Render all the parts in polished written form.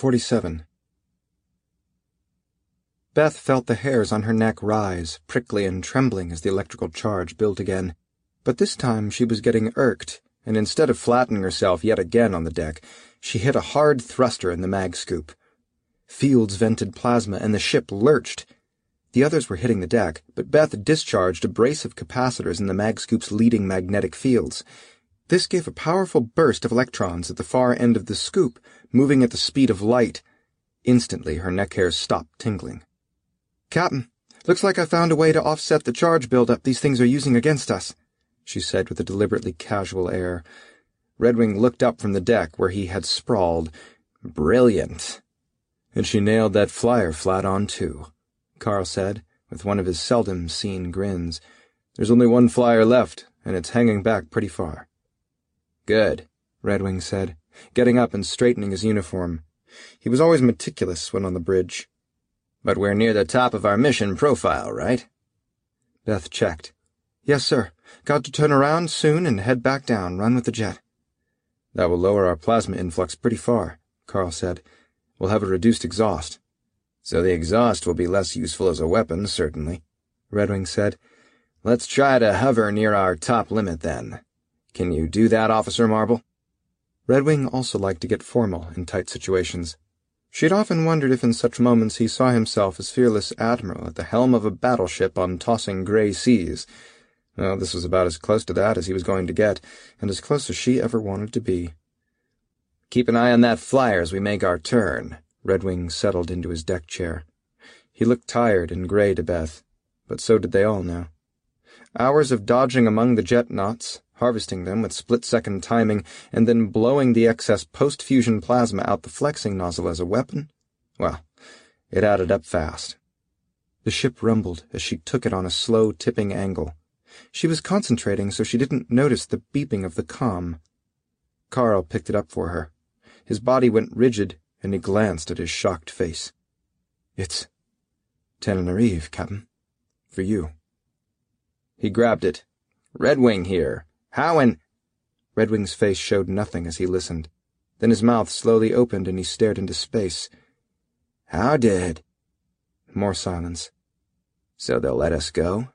47. Beth felt the hairs on her neck rise, prickly and trembling as the electrical charge built again. But this time she was getting irked, and instead of flattening herself yet again on the deck, she hit a hard thruster in the mag scoop. Fields vented plasma, and the ship lurched. The others were hitting the deck, but Beth discharged a brace of capacitors in the mag scoop's leading magnetic fields. This gave a powerful burst of electrons at the far end of the scoop, moving at the speed of light. Instantly her neck hairs stopped tingling. "Captain, looks like I found a way to offset the charge buildup these things are using against us," she said with a deliberately casual air. Redwing looked up from the deck where he had sprawled. "Brilliant." "And she nailed that flyer flat on, too," Carl said, with one of his seldom-seen grins. "There's only one flyer left, and it's hanging back pretty far." "Good," Redwing said, getting up and straightening his uniform. He was always meticulous when on the bridge. "But we're near the top of our mission profile, right?" Beth checked. "Yes, sir. Got to turn around soon and head back down, run with the jet." "That will lower our plasma influx pretty far," Carl said. "We'll have a reduced exhaust." "So the exhaust will be less useful as a weapon, certainly," Redwing said. "Let's try to hover near our top limit, then. Can you do that, Officer Marble?" Redwing also liked to get formal in tight situations. She'd often wondered if in such moments he saw himself as fearless admiral at the helm of a battleship on tossing gray seas. Well, this was about as close to that as he was going to get, and as close as she ever wanted to be. "Keep an eye on that flyer as we make our turn." Redwing settled into his deck chair. He looked tired and gray to Beth, but so did they all now. Hours of dodging among the jet knots, harvesting them with split-second timing, and then blowing the excess post-fusion plasma out the flexing nozzle as a weapon? Well, it added up fast. The ship rumbled as she took it on a slow, tipping angle. She was concentrating so she didn't notice the beeping of the comm. Carl picked it up for her. His body went rigid, and he glanced at his shocked face. "It's Tananarive, Captain. For you." He grabbed it. "Redwing here. How in—" Redwing's face showed nothing as he listened. Then his mouth slowly opened and he stared into space. "How did—" More silence. "So they'll let us go?"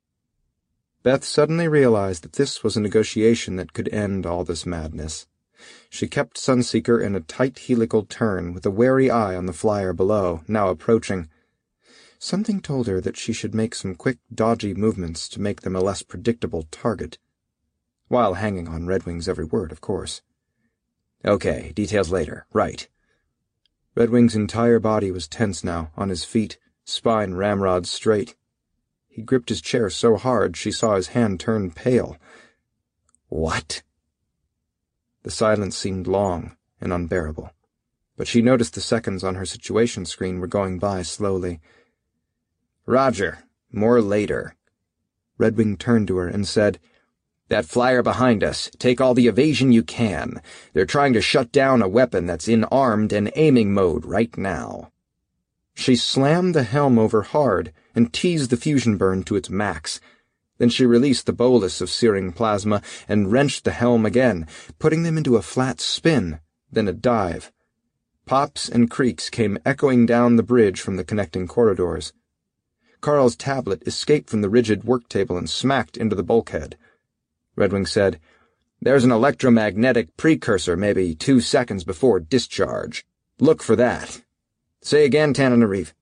Beth suddenly realized that this was a negotiation that could end all this madness. She kept Sunseeker in a tight helical turn, with a wary eye on the flyer below, now approaching. Something told her that she should make some quick, dodgy movements to make them a less predictable target. While hanging on Redwing's every word, of course. "Okay, details later. Right." Redwing's entire body was tense now, on his feet, spine ramrod straight. He gripped his chair so hard she saw his hand turn pale. "What?" The silence seemed long and unbearable, but she noticed the seconds on her situation screen were going by slowly. "Roger. More later." Redwing turned to her and said, "That flyer behind us, take all the evasion you can. They're trying to shut down a weapon that's in armed and aiming mode right now." She slammed the helm over hard and teased the fusion burn to its max. Then she released the bolus of searing plasma and wrenched the helm again, putting them into a flat spin, then a dive. Pops and creaks came echoing down the bridge from the connecting corridors. Carl's tablet escaped from the rigid work table and smacked into the bulkhead. Redwing said, "There's an electromagnetic precursor maybe 2 seconds before discharge. Look for that. Say again, Tananarive."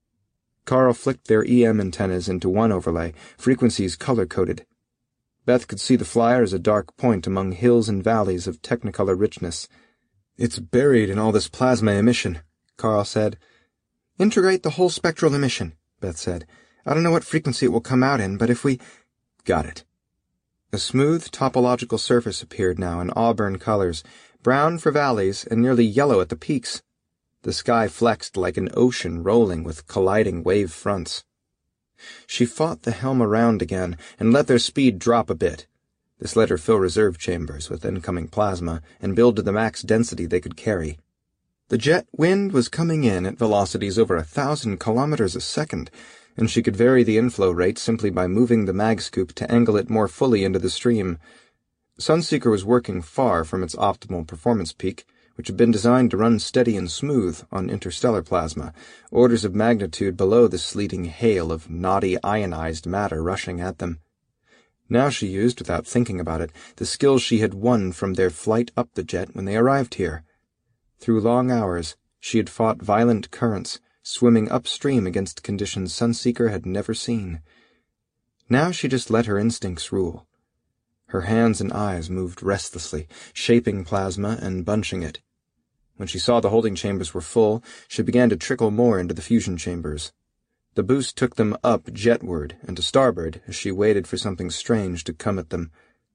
Carl flicked their EM antennas into one overlay, frequencies color-coded. Beth could see the flyer as a dark point among hills and valleys of technicolor richness. "It's buried in all this plasma emission," Carl said. "Integrate the whole spectral emission," Beth said. "I don't know what frequency it will come out in, but if we—" "Got it." A smooth topological surface appeared now in auburn colors, brown for valleys and nearly yellow at the peaks. The sky flexed like an ocean rolling with colliding wave fronts. She fought the helm around again and let their speed drop a bit. This let her fill reserve chambers with incoming plasma and build to the max density they could carry. The jet wind was coming in at velocities over 1,000 kilometers a second, and she could vary the inflow rate simply by moving the mag scoop to angle it more fully into the stream. Sunseeker was working far from its optimal performance peak, which had been designed to run steady and smooth on interstellar plasma, orders of magnitude below the sleeting hail of naughty ionized matter rushing at them. Now she used, without thinking about it, the skills she had won from their flight up the jet when they arrived here. Through long hours, she had fought violent currents, swimming upstream against conditions Sunseeker had never seen. Now she just let her instincts rule. Her hands and eyes moved restlessly, shaping plasma and bunching it. When she saw the holding chambers were full, she began to trickle more into the fusion chambers. The boost took them up jetward and to starboard as she waited for something strange to come at them.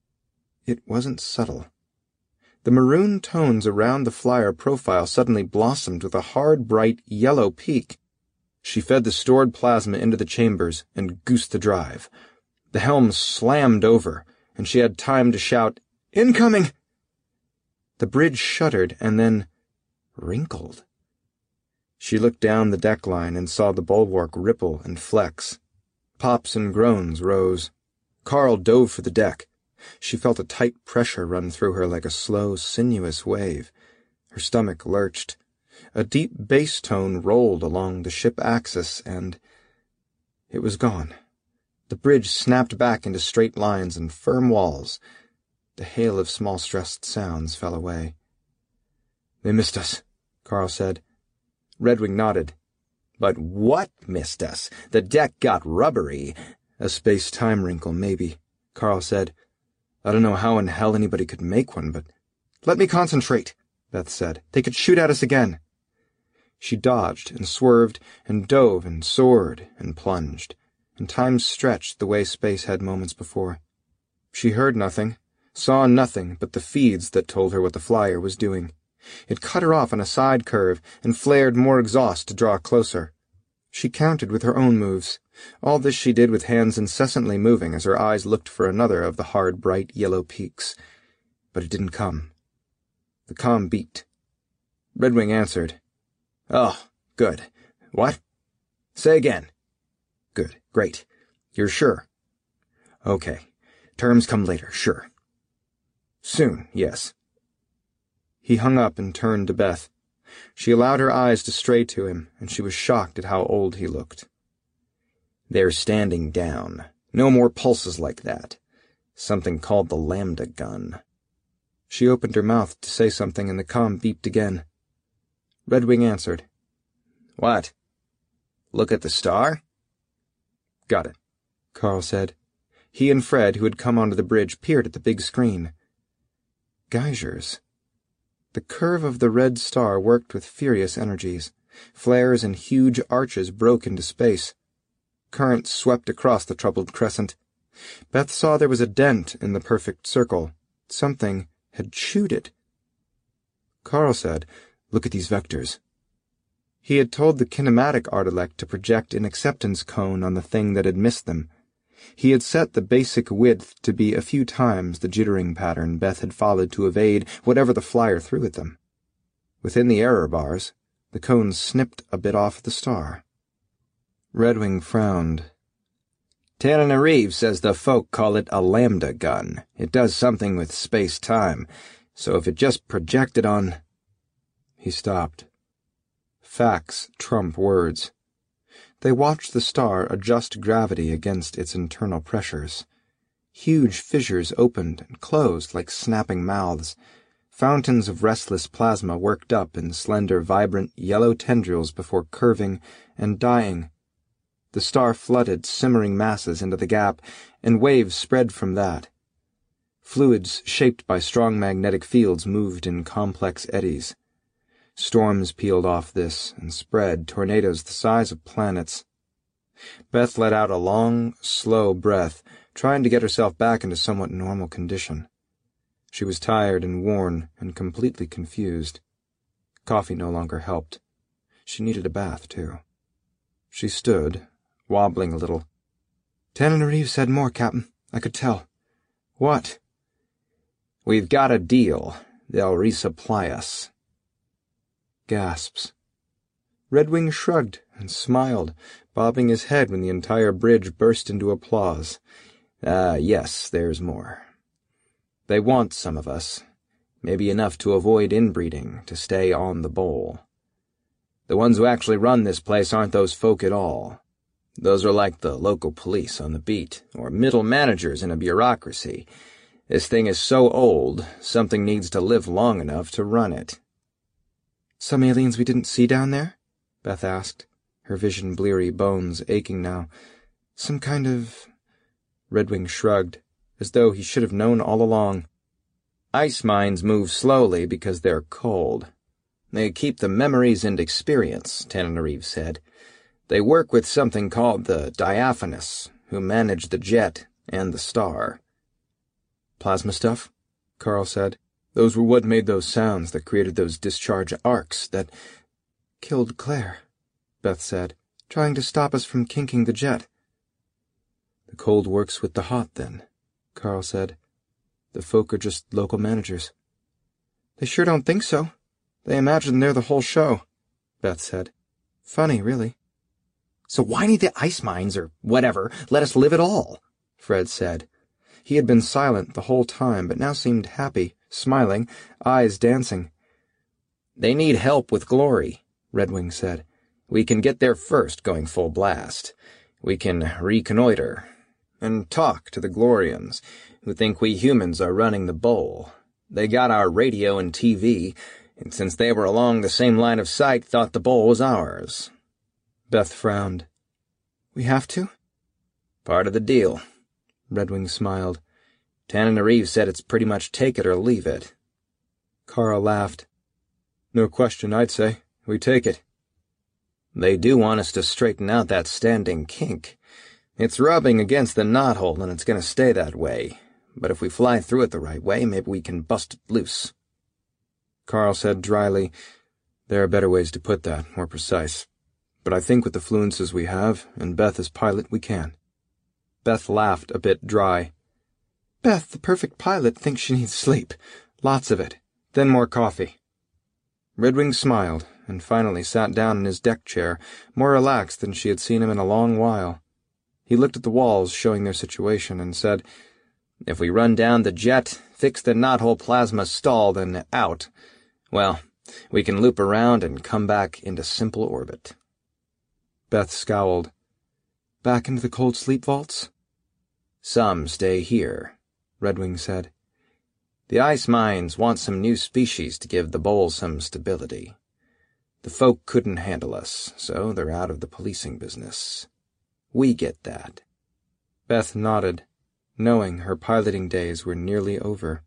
It wasn't subtle. The maroon tones around the flyer profile suddenly blossomed with a hard, bright, yellow peak. She fed the stored plasma into the chambers and goosed the drive. The helm slammed over, and she had time to shout, "Incoming!" The bridge shuddered and then wrinkled. She looked down the deck line and saw the bulwark ripple and flex. Pops and groans rose. Carl dove for the deck. She felt a tight pressure run through her like a slow, sinuous wave. Her stomach lurched. A deep bass tone rolled along the ship axis, and it was gone. The bridge snapped back into straight lines and firm walls. The hail of small stressed sounds fell away. "They missed us," Carl said. Redwing nodded. "But what missed us? The deck got rubbery." "A space-time wrinkle, maybe," Carl said. "I don't know how in hell anybody could make one, but—" "Let me concentrate," Beth said. "They could shoot at us again." She dodged and swerved and dove and soared and plunged, and time stretched the way space had moments before. She heard nothing, saw nothing but the feeds that told her what the flyer was doing. It cut her off on a side curve and flared more exhaust to draw closer. She counted with her own moves. All this she did with hands incessantly moving as her eyes looked for another of the hard, bright yellow peaks. But it didn't come. The comm beeped. Redwing answered. "Oh, good. What? Say again." "Good. Great. You're sure?" "Okay. Terms come later, sure." "Soon, yes." He hung up and turned to Beth. She allowed her eyes to stray to him, and she was shocked at how old he looked. "They're standing down. No more pulses like that. Something called the Lambda gun." She opened her mouth to say something, and the comm beeped again. Redwing answered. "What? Look at the star?" "Got it," Carl said. He and Fred, who had come onto the bridge, peered at the big screen. Geysers. The curve of the red star worked with furious energies. Flares and huge arches broke into space. Currents swept across the troubled crescent. Beth saw there was a dent in the perfect circle. Something had chewed it. Carl said, "Look at these vectors." He had told the kinematic Artilect to project an acceptance cone on the thing that had missed them. He had set the basic width to be a few times the jittering pattern Beth had followed to evade whatever the flyer threw at them. Within the error bars, the cone snipped a bit off the star. Redwing frowned. "Tanana says the folk call it a lambda gun. It does something with space-time, so if it just projected on—" He stopped. Facts trump words. They watched the star adjust gravity against its internal pressures. Huge fissures opened and closed like snapping mouths. Fountains of restless plasma worked up in slender, vibrant yellow tendrils before curving and dying. The star flooded simmering masses into the gap, and waves spread from that. Fluids shaped by strong magnetic fields moved in complex eddies. Storms peeled off this and spread, tornadoes the size of planets. Beth let out a long, slow breath, trying to get herself back into somewhat normal condition. She was tired and worn and completely confused. Coffee no longer helped. She needed a bath, too. She stood, wobbling a little. "Tanana said more, Captain. I could tell." "What?" "We've got a deal. They'll resupply us." Gasps. Redwing shrugged and smiled, bobbing his head when the entire bridge burst into applause. Yes, there's more. They want some of us. maybe enough to avoid inbreeding, to stay on the bowl. The ones who actually run this place aren't those folk at all. Those are like the local police on the beat, or middle managers in a bureaucracy. This thing is so old, something needs to live long enough to run it. Some aliens we didn't see down there? Beth asked, her vision bleary, bones aching now. Some kind of... Redwing shrugged, as though he should have known all along. Ice mines move slowly because they're cold. They keep the memories and experience, Tananarive said. They work with something called the Diaphanous, who manage the jet and the star. Plasma stuff? Carl said. Those were what made those sounds that created those discharge arcs that... Killed Claire, Beth said, trying to stop us from kinking the jet. The cold works with the hot, then, Carl said. The folk are just local managers. They sure don't think so. They imagine they're the whole show, Beth said. Funny, really. So why need the ice mines, or whatever, let us live at all? Fred said. He had been silent the whole time, but now seemed happy, smiling, eyes dancing. They need help with Glory, Redwing said. We can get there first, going full blast. We can reconnoiter and talk to the Glorians, who think we humans are running the bowl. They got our radio and TV, and since they were along the same line of sight, thought the bowl was ours. Beth frowned. We have to? Part of the deal. Redwing smiled. Tananarive said it's pretty much take it or leave it. Carl laughed. No question, I'd say. We take it. They do want us to straighten out that standing kink. It's rubbing against the knothole, and it's going to stay that way. But if we fly through it the right way, maybe we can bust it loose. Carl said dryly, There are better ways to put that, more precise. But I think with the fluences we have, and Beth as pilot, we can. Beth laughed a bit dry. Beth, the perfect pilot, thinks she needs sleep. Lots of it. Then more coffee. Redwing smiled, and finally sat down in his deck chair, more relaxed than she had seen him in a long while. He looked at the walls, showing their situation, and said, If we run down the jet, fix the knothole plasma stall, then out, well, we can loop around and come back into simple orbit. Beth scowled. Back into the cold sleep vaults? Some stay here, Redwing said. The ice mines want some new species to give the bowl some stability. The folk couldn't handle us, so they're out of the policing business. We get that. Beth nodded, knowing her piloting days were nearly over.